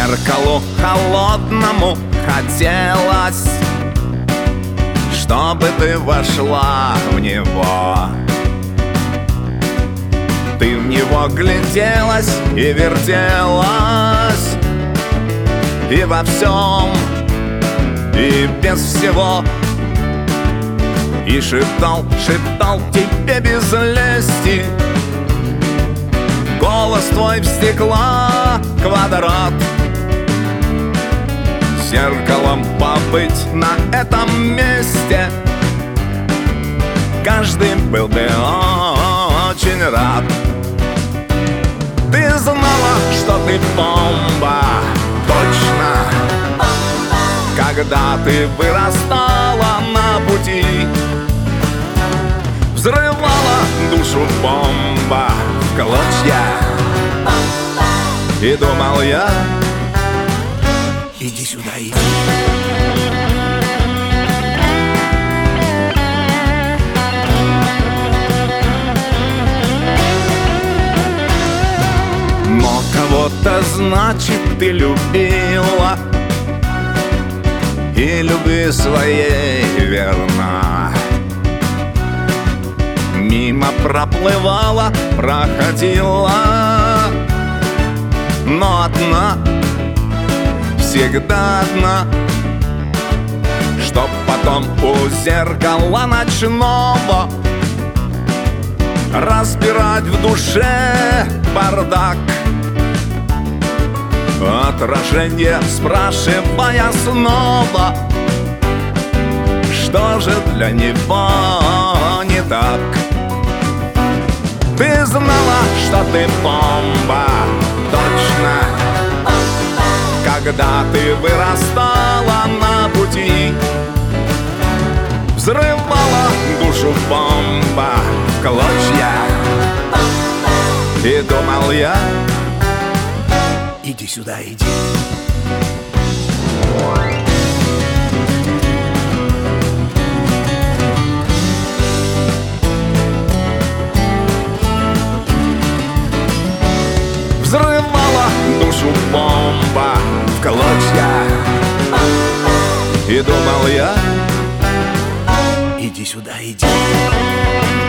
Зеркалу холодному хотелось, чтобы ты вошла в него. Ты в него гляделась и вертелась, и во всем, и без всего. И шептал, шептал тебе без лести голос твой в стекла квадрат. Зеркалом побыть на этом месте каждый был бы очень рад. Ты знала, что ты бомба, точно, когда ты вырастала на пути. Взрывала душу бомба в клочья. И думал я: иди сюда, иди. Но кого-то, значит, ты любила, и любви своей верна. Мимо проплывала, проходила, но одна, всегда одна, чтоб потом у зеркала ночного разбирать в душе бардак. Отражение спрашивая снова, что же для него не так. Ты знала, что ты бомба, точно, когда ты вырастала на пути. Взрывала душу бомба в клочья. И думал я: иди сюда, иди. Взрывала душу бомба в клочья. И думал я: иди сюда, иди.